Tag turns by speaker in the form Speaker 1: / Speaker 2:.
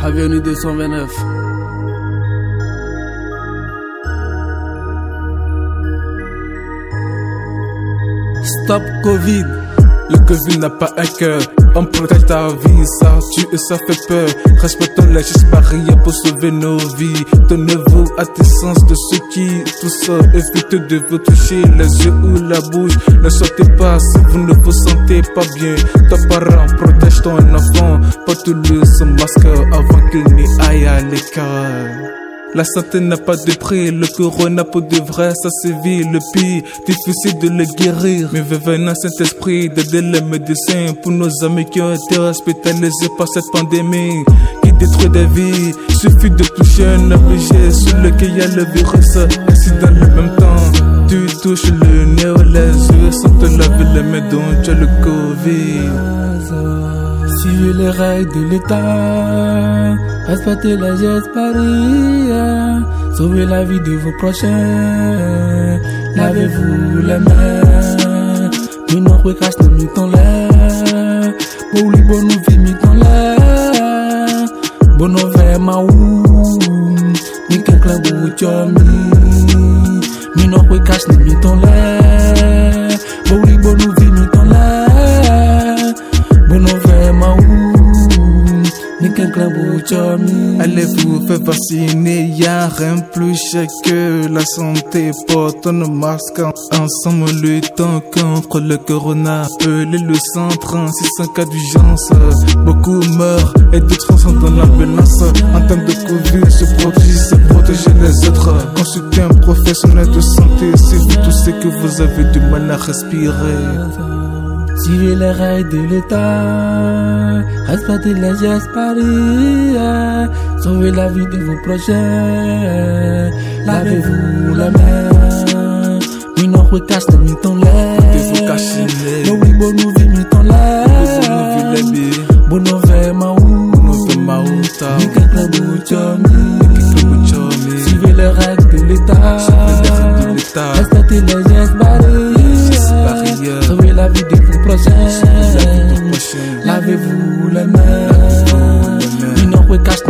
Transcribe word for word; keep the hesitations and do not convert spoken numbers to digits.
Speaker 1: Avenue deux cent vingt-neuf. Stop Covid.
Speaker 2: Le Covid n'a pas un cœur. On protège ta vie, ça tue et ça fait peur. Respectons les gestes barrières pour sauver nos vies. Tenez-vous à distance de ceux qui tout ça. Évitez de vous toucher les yeux ou la bouche. Ne sortez pas si vous ne vous sentez pas bien. Ton parent protège ton enfant. Porte-le son masque avant qu'il n'y aille à l'école. La santé n'a pas de prix, le corona pour de vrai, ça sévit le pire, difficile de le guérir. Mais venant Saint-Esprit d'aider les médecins pour nos amis qui ont été hospitalisés par cette pandémie qui détruit des vies. Suffit de toucher un objet sur lequel il y a le virus, ainsi dans le même temps. Tu touches le nez ou les yeux sans te laver les mains, donc tu as le Covid.
Speaker 1: Suivez les règles de l'État, respectez les gestes barrières, sauvez la vie de vos prochains, lavez-vous les mains, mais non recache ne mit en l'air, pour les bonnes vies mit en l'air, bon over ma ou, ni quelqu'un vous chomi, mais non recache ne mit en l'air, pour les bonnes vies mit en l'air, bon over ma ou.
Speaker 2: Allez-vous faire vacciner, y'a rien plus cher que la santé. Portons nos masques ensemble, luttons contre le corona. Appelez le cent trente-six en cas d'urgence. Beaucoup meurent et d'autres sont dans l'ambulance. En termes de Covid, se protéger, c'est protéger les autres. Consultez un professionnel de santé si vous toussez que vous avez du mal à respirer.
Speaker 1: Suivez les règles de l'État, respectez les gestes barrières, sauvez la vie de vos prochains, lavez-vous la main, mais non recache ne mit en l'air, no oui bon nous vit mit en l'air, bon nous vers ma ou, ni quelqu'un bouchomi, suivez les règles de l'État, respectez les gestes barrières, sauvez la vie de vos prochains, lavez-vous les mains, mais non recache